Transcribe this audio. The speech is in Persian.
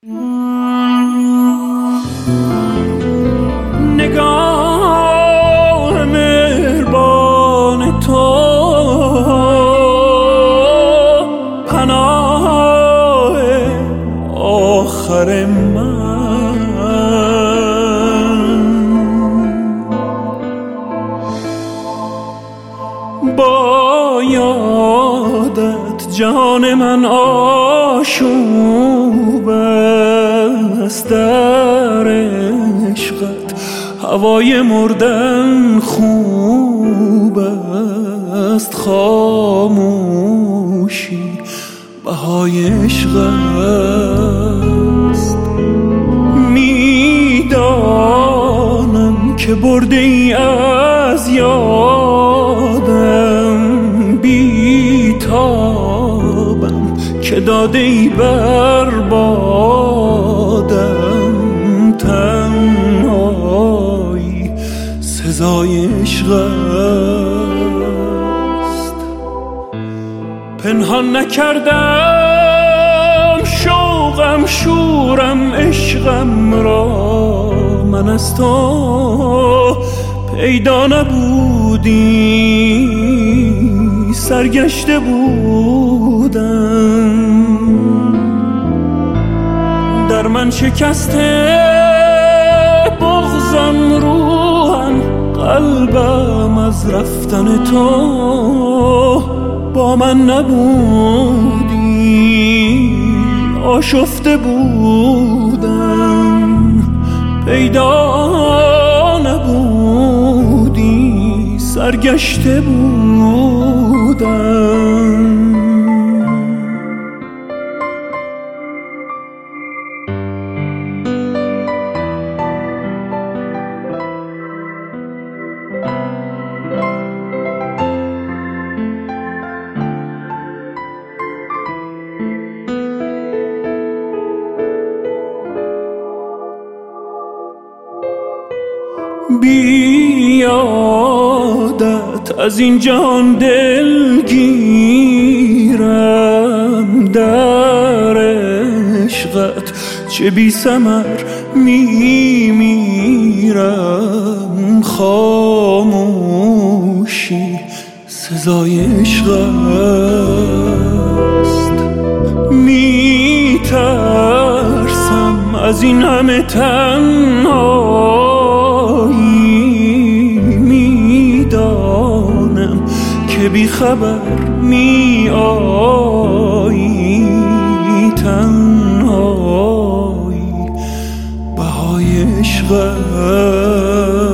نگاه مهربان تو پناه آخر من، با یادت جان من آشوب است، در عشقت هوای مردن خوب است، خاموشی بهای عشق است. میدانم که برده ای از یادم، بیتابم که داده ای بر بادم، تنهایی سزای عشق است. پنهان نکردم شوقم شورم عشقم را، من از تو پیدا نبودی سرگشته بودم، در من شکسته بغضم روحم، قلبم از رفتن تو با من نبودی آشفته بودم، پیدا نبودی سرگشته بودم. بیادت از این جهان دلگیرم، در عشقت چه بی ثمر میمیرم، خاموشی سزای عشق است. میترسم از این همه تنهایی، میدانم که بی خبر می آیی، تنهایی بهای عشق است.